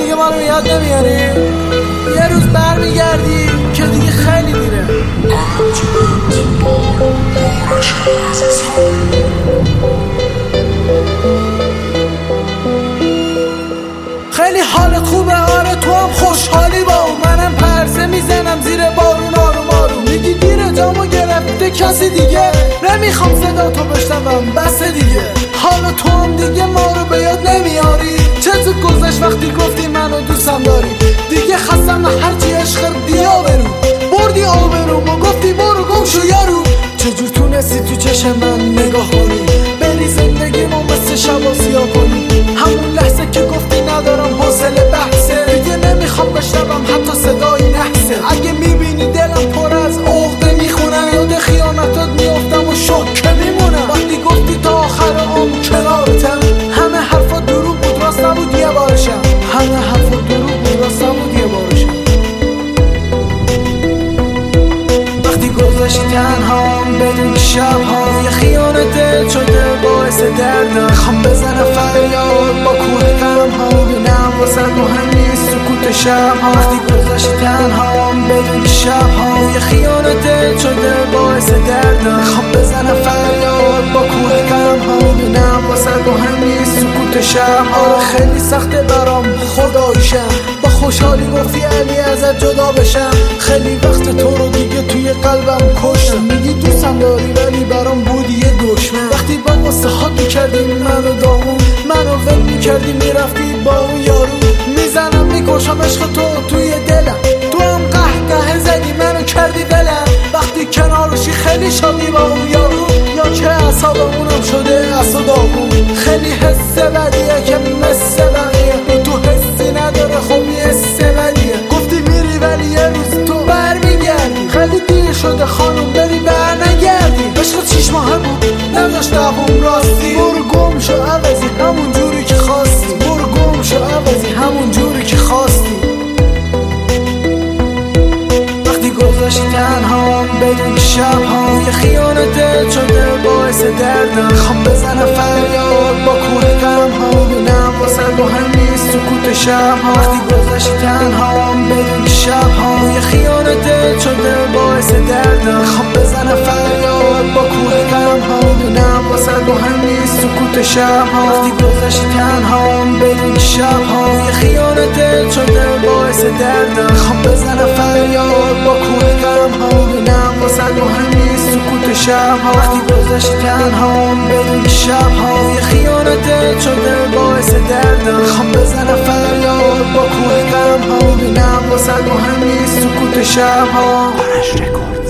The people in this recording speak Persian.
دیگه ما رو یاد نمیاری؟ یه روز برمیگردی که دیگه خیلی دیره. خیلی حال خوبه، آره تو هم خوشحالی با منم پرسه میزنم زیر بارون آروم آروم. میگی دیره جامو گرفته کسی دیگه، نمیخوام صدا تو بشنوم بس دیگه. حالا تو هم دیگه ما رو به یاد نمیاری؟ چطور گذشت وقتی گفتی منو دوستم داری؟ دیگه خستم هرچی عشق بیا برو. بردی آبرومو گفتی برو گم شو یارو. چجور تونستی تو چشم من نگاه کنی؟ بری زندگیمو مثل شبا سیاه کنی؟ همون لحظه که گفتی ندارم حوصله بحثه، دیگه نمیخوام بشنوم حتی صدای نحسه. اگه میبینی دلم پر از عقده میخونم، یاد خیانتات میافتم و شوکه میمونم. وقتی گفتی تا آخر عمر کنارتم، همه حرفا دروغ بود راست نبود یه بارشم. همه حرفا دروغ بود راست نبود یه بارشم. وقتی گذشتی تنهام بدون شبها، یه خیانتت شده باعث دردم. خوام بزنم فریاد با کوه غمها، ببینم واسه مهم نیست سکوت شبها. وقتی گذشتی تنهام بدون شبها، یه خیانتت شده باعث دردم. خوام بزنم فریاد با کوه غمها، ببینم واسه مهم نیست سکوت شبها. خیلی سخته برام خدایشم، با خوشحالی گفتی علی ازت جدا بشم. خیلی وقت تو رو دیگه توی قلبم کشتم. میگی دوستم داری ولی برام بودی یه دشمن. وقتی با قصه ها تو کردی منو داغون، منو ول میکردی میرفتی با اون یارو. میزنم میکشم عشق تو توی دلم، تو هم قهقه زدی منو کردی دلم. وقتی کنارشی خیلی شادی با اون یارو، یا که اعصابمونم شده اصلا داغون. خیلی حس بدیه که مثل بقیه، تو حسی نداره خب یه حس بدیه. گفتی میری ولی یه روز تو برمیگردی. خیلی دیر شده خانم بری برنگردی. عشق 6 ماهه بود نداشت دووم راستی. برو گم شو عوضی همون جوری که خواستی. برو گم شو عوضی همون جوری که خواستی. وقتی گذشتی تنهام بدون شبها، یه خیانتت شده باعث دردم. خوام بزنم فریاد با کوه غمها، ببینم واسه مهم نیست سکوت شبها. وقتی گذشتی تنهام بدون شبها، یه خیانتت شده باعث دردم. خوام بزنم فریاد با کوه غمها، ببینم واسه مهم نیست سکوت شبها. وقتی گذشتی تنهام بدون شبها، یه خیانتت شده باعث دردم. خوام بزنم فریاد با کوه غمها، ببینم واسه مهم نیست سکوت شبها. وقتی گذشتی تنهام بدون شبها، یه خیانتت شده باعث دردم. خوام بزنم فریاد با کوه غمها، ببینم واسه مهم نیست سکوت شبها.